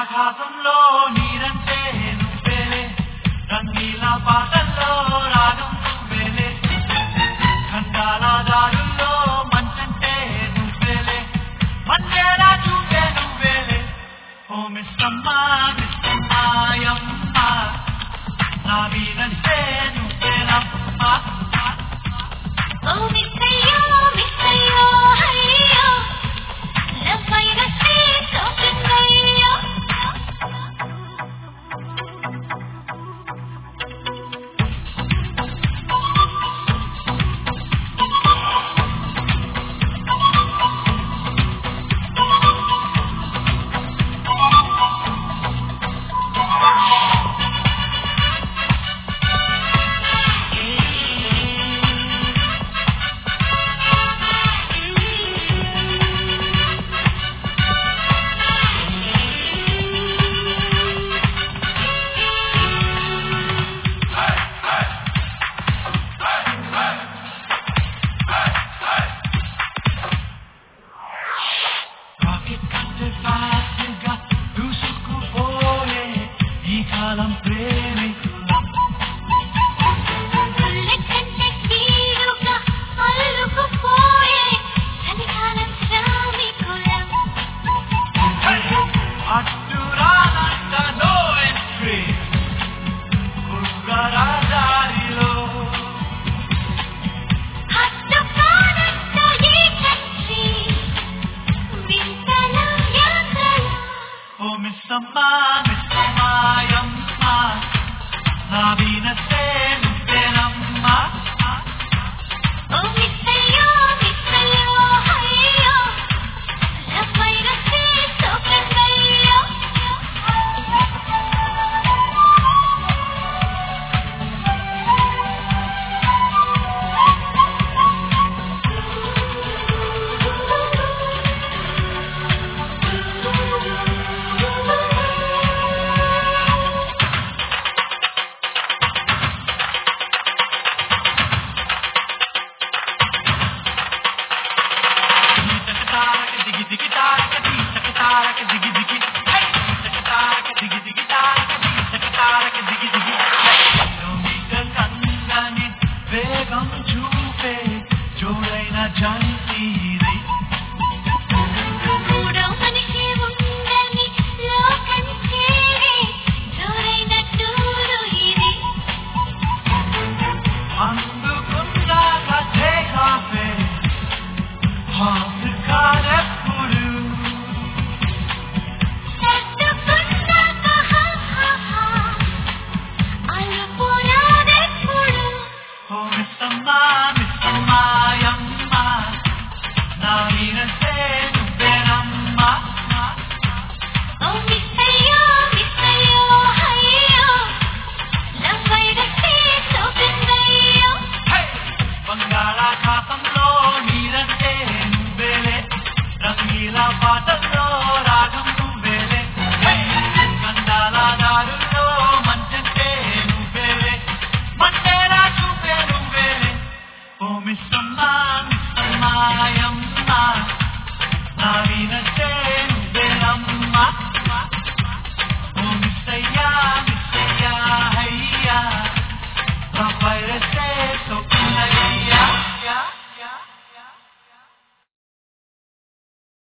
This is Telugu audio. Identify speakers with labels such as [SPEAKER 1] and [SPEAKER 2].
[SPEAKER 1] బంగాళాఖాతంలో నీరంటే నువ్వేలే, రంగీల పాటల్లో రాగం నువ్వేలే, ఖండాల దారుల్లో మంచంటే నువ్వేలే, మండేలా చూపే నువ్వేలే. ఓ మిస్సమ్మా మిస్సమ్మాయమ్మ, నా వీరంటే నువ్వేనమ్మా.
[SPEAKER 2] ఓ మిస్సయ్యో మిస్సయ్యో హయ్యో, లవ్వైన స్వీట్ సోకిందయ్యో. దూసుకుపోయే ఈ కాలం ప్రేమికులం, ఉల్లకంటే కీడుగా అల్లుకుపోయే చలికాలం శ్రామికులం.
[SPEAKER 1] అడ్డురానంట నో ఎంట్రీ కుర్రరాజారిలో,
[SPEAKER 2] హత్తుకోనంట ఈ కంట్రీ వింతల యాత్రలో.
[SPEAKER 1] ఓ మిస్సమ్మా మిస్సమ్మాయమ్మ, నా వీనస్తే నువ్వేనమ్మా.
[SPEAKER 2] ఓ మిస్సయ్యో మిస్సయ్యో హయ్యో, లవ్వైన స్వీట్ సోకిందయ్యో.
[SPEAKER 1] దిగి దిగి తారక దిగి తారక దిగి దిగి తారక దిగి దిగి తారక దిగి దిగి, కిలోమీటర్ కందని వేగం చూపే జోడైన జంతీది.
[SPEAKER 2] మూడో మనిషి ఉందని లోకం చేరే జోరైన టూరు ఇది.
[SPEAKER 1] అందుకున్నాక టేక్ ఆఫే హాఫ్ కారెప్పుడు,
[SPEAKER 2] సర్దుకున్నాక హా హా హా, అలుపురాదెప్పుడు.
[SPEAKER 1] ఓ మిస్సమ్మా మిస్సమ్మాయమ్మ, నా వీరంటే నువ్వేనమ్మా.
[SPEAKER 2] ఓ మిస్సయ్యో మిస్సయ్యో హయ్యో, లవ్వైన స్వీట్ సోకిందయ్యో.
[SPEAKER 1] బంగాళాఖాతంలో నీరంటే నువ్వేలే, రంగీల పాటల్లో రాగం నువ్వేలే, ఖండాల దారుల్లో మంచంటే నువ్వేలే, మండేలా చూపే నువ్వేలే. ఓ మిస్సమ్మా మిస్సమ్మాయమ్మ, నా వీరంటే నువ్వేనమ్మా.